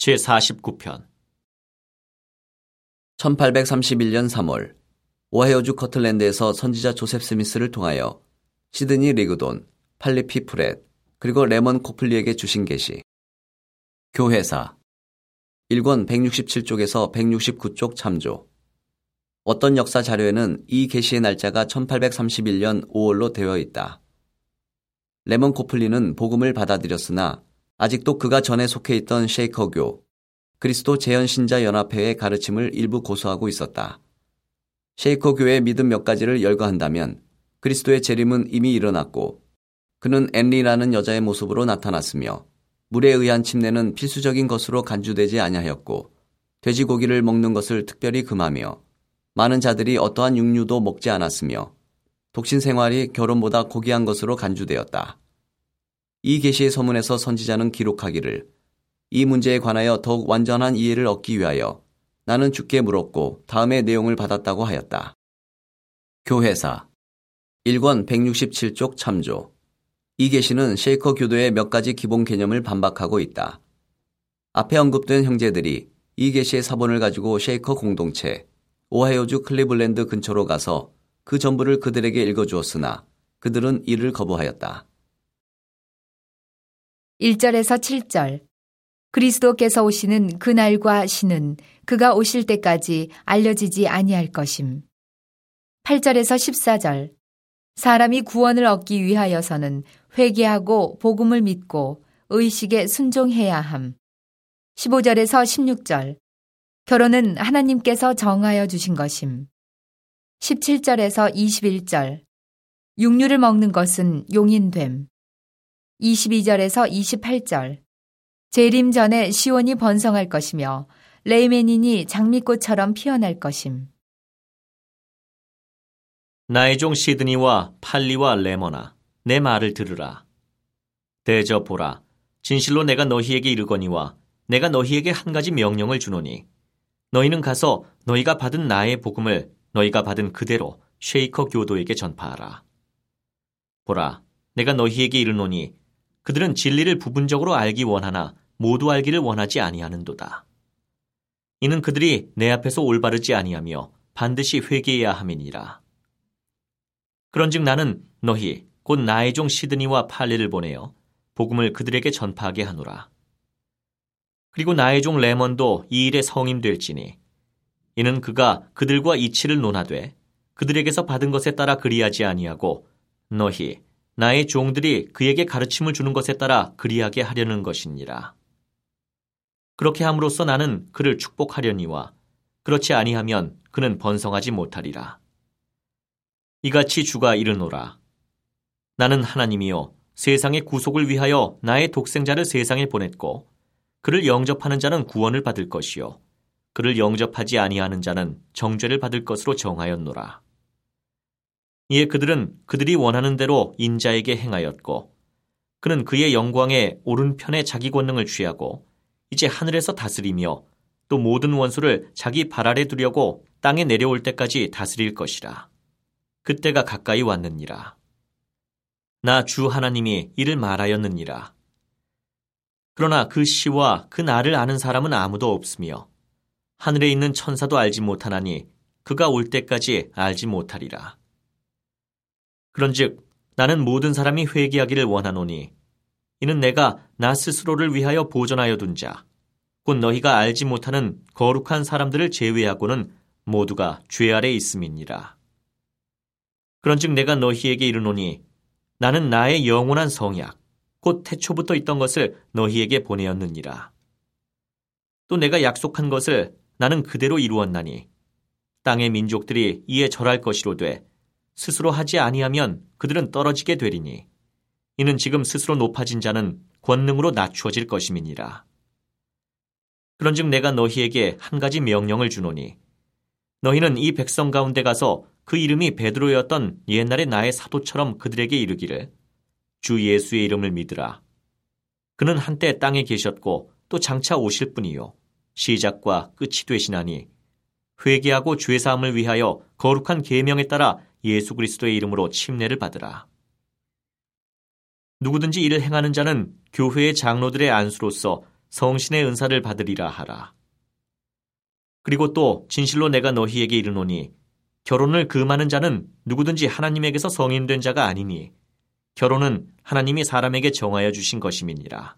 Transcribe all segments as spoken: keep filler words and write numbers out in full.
제사십구 편. 천팔백삼십일 년 삼월, 오하이오주 커틀랜드에서 선지자 조셉 스미스를 통하여 시드니 리그돈, 팔리피 프렛, 그리고 레먼 코플리에게 주신 계시. 교회사 일 권 백육십칠 쪽에서 백육십구 쪽 참조. 어떤 역사 자료에는 이 계시의 날짜가 천팔백삼십일 년 오월로 되어 있다. 레먼 코플리는 복음을 받아들였으나 아직도 그가 전에 속해 있던 쉐이커교, 그리스도 재현신자 연합회의 가르침을 일부 고수하고 있었다. 쉐이커교의 믿음 몇 가지를 열거한다면 그리스도의 재림은 이미 일어났고 그는 앤리라는 여자의 모습으로 나타났으며 물에 의한 침례는 필수적인 것으로 간주되지 아니하였고 돼지고기를 먹는 것을 특별히 금하며 많은 자들이 어떠한 육류도 먹지 않았으며 독신 생활이 결혼보다 고귀한 것으로 간주되었다. 이 계시의 서문에서 선지자는 기록하기를 이 문제에 관하여 더욱 완전한 이해를 얻기 위하여 나는 주께 물었고 다음의 내용을 받았다고 하였다. 교회사 일 권 백육십칠 쪽 참조. 이 계시는 쉐이커 교도의 몇 가지 기본 개념을 반박하고 있다. 앞에 언급된 형제들이 이 계시의 사본을 가지고 쉐이커 공동체, 오하이오주 클리블랜드 근처로 가서 그 전부를 그들에게 읽어주었으나 그들은 이를 거부하였다. 일 절에서 칠 절. 그리스도께서 오시는 그날과 시는 그가 오실 때까지 알려지지 아니할 것임. 팔 절에서 십사 절. 사람이 구원을 얻기 위하여서는 회개하고 복음을 믿고 의식에 순종해야 함. 십오 절에서 십육 절. 결혼은 하나님께서 정하여 주신 것임. 십칠 절에서 이십일 절. 육류를 먹는 것은 용인됨. 이십이 절에서 이십팔 절. 재림 전에 시온이 번성할 것이며 레이메닌이 장미꽃처럼 피어날 것임. 나의 종 시드니와 팔리와 레머나, 내 말을 들으라. 대저보라, 진실로 내가 너희에게 이르거니와 내가 너희에게 한 가지 명령을 주노니 너희는 가서 너희가 받은 나의 복음을 너희가 받은 그대로 쉐이커 교도에게 전파하라. 보라, 내가 너희에게 이르노니 그들은 진리를 부분적으로 알기 원하나 모두 알기를 원하지 아니하는도다. 이는 그들이 내 앞에서 올바르지 아니하며 반드시 회개해야 함이니라. 그런즉 나는 너희 곧 나의 종 시드니와 팔리를 보내어 복음을 그들에게 전파하게 하노라. 그리고 나의 종 레몬도 이 일의 성임 될지니 이는 그가 그들과 이치를 논하되 그들에게서 받은 것에 따라 그리하지 아니하고 너희 나의 종들이 그에게 가르침을 주는 것에 따라 그리하게 하려는 것이니라. 그렇게 함으로써 나는 그를 축복하려니와 그렇지 아니하면 그는 번성하지 못하리라. 이같이 주가 이르노라. 나는 하나님이요 세상의 구속을 위하여 나의 독생자를 세상에 보냈고 그를 영접하는 자는 구원을 받을 것이요 그를 영접하지 아니하는 자는 정죄를 받을 것으로 정하였노라. 이에 그들은 그들이 원하는 대로 인자에게 행하였고 그는 그의 영광의 오른편에 자기 권능을 취하고 이제 하늘에서 다스리며 또 모든 원수를 자기 발 아래 두려고 땅에 내려올 때까지 다스릴 것이라. 그때가 가까이 왔느니라. 나 주 하나님이 이를 말하였느니라. 그러나 그 시와 그 날을 아는 사람은 아무도 없으며 하늘에 있는 천사도 알지 못하나니 그가 올 때까지 알지 못하리라. 그런즉 나는 모든 사람이 회개하기를 원하노니 이는 내가 나 스스로를 위하여 보존하여 둔 자, 곧 너희가 알지 못하는 거룩한 사람들을 제외하고는 모두가 죄 아래 있음이니라. 그런즉 내가 너희에게 이르노니 나는 나의 영원한 성약, 곧 태초부터 있던 것을 너희에게 보내었느니라. 또 내가 약속한 것을 나는 그대로 이루었나니 땅의 민족들이 이에 절할 것이로되 스스로 하지 아니하면 그들은 떨어지게 되리니 이는 지금 스스로 높아진 자는 권능으로 낮추어질 것임이니라. 그런즉 내가 너희에게 한 가지 명령을 주노니 너희는 이 백성 가운데 가서 그 이름이 베드로였던 옛날의 나의 사도처럼 그들에게 이르기를 주 예수의 이름을 믿으라. 그는 한때 땅에 계셨고 또 장차 오실 분이요 시작과 끝이 되시나니 회개하고 죄사함을 위하여 거룩한 계명에 따라 예수 그리스도의 이름으로 침례를 받으라. 누구든지 이를 행하는 자는 교회의 장로들의 안수로서 성신의 은사를 받으리라 하라. 그리고 또 진실로 내가 너희에게 이르노니 결혼을 금하는 자는 누구든지 하나님에게서 성인된 자가 아니니 결혼은 하나님이 사람에게 정하여 주신 것임이니라.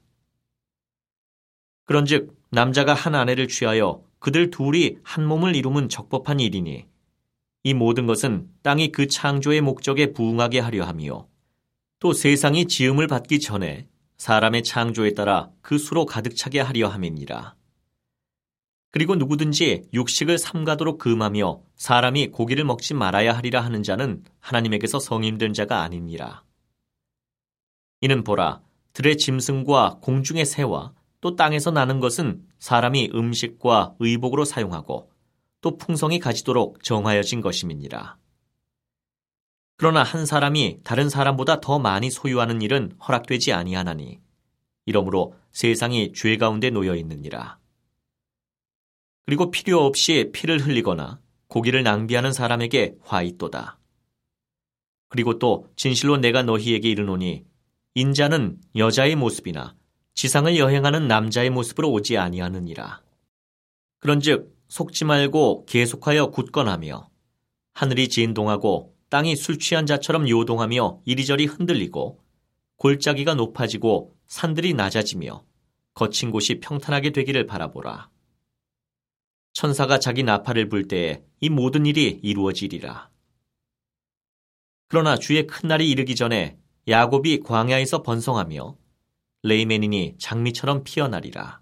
그런즉 남자가 한 아내를 취하여 그들 둘이 한 몸을 이루면 적법한 일이니 이 모든 것은 땅이 그 창조의 목적에 부응하게 하려 함이요 또 세상이 지음을 받기 전에 사람의 창조에 따라 그 수로 가득 차게 하려 함이니라. 그리고 누구든지 육식을 삼가도록 금하며 사람이 고기를 먹지 말아야 하리라 하는 자는 하나님에게서 성인된 자가 아니니라. 이는 보라, 들의 짐승과 공중의 새와 또 땅에서 나는 것은 사람이 음식과 의복으로 사용하고 또 풍성이 가지도록 정하여진 것임이니라. 그러나 한 사람이 다른 사람보다 더 많이 소유하는 일은 허락되지 아니하나니 이러므로 세상이 죄 가운데 놓여 있느니라. 그리고 필요 없이 피를 흘리거나 고기를 낭비하는 사람에게 화 있도다. 그리고 또 진실로 내가 너희에게 이르노니 인자는 여자의 모습이나 지상을 여행하는 남자의 모습으로 오지 아니하느니라. 그런즉 속지 말고 계속하여 굳건하며 하늘이 진동하고 땅이 술 취한 자처럼 요동하며 이리저리 흔들리고 골짜기가 높아지고 산들이 낮아지며 거친 곳이 평탄하게 되기를 바라보라. 천사가 자기 나팔을 불 때에 이 모든 일이 이루어지리라. 그러나 주의 큰 날이 이르기 전에 야곱이 광야에서 번성하며 레이멘인이 장미처럼 피어나리라.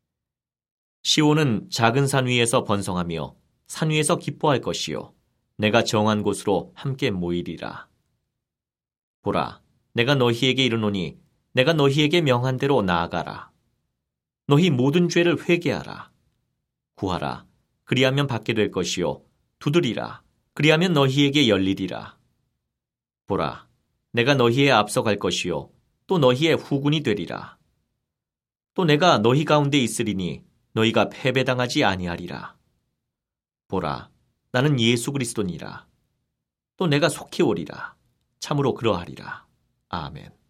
시온은 작은 산 위에서 번성하며 산 위에서 기뻐할 것이요 내가 정한 곳으로 함께 모이리라. 보라, 내가 너희에게 이르노니 내가 너희에게 명한 대로 나아가라. 너희 모든 죄를 회개하라. 구하라, 그리하면 받게 될 것이요 두드리라, 그리하면 너희에게 열리리라. 보라, 내가 너희의 앞서 갈 것이요 또 너희의 후군이 되리라. 또 내가 너희 가운데 있으리니 너희가 패배당하지 아니하리라. 보라, 나는 예수 그리스도니라. 또 내가 속히 오리라. 참으로 그러하리라. 아멘.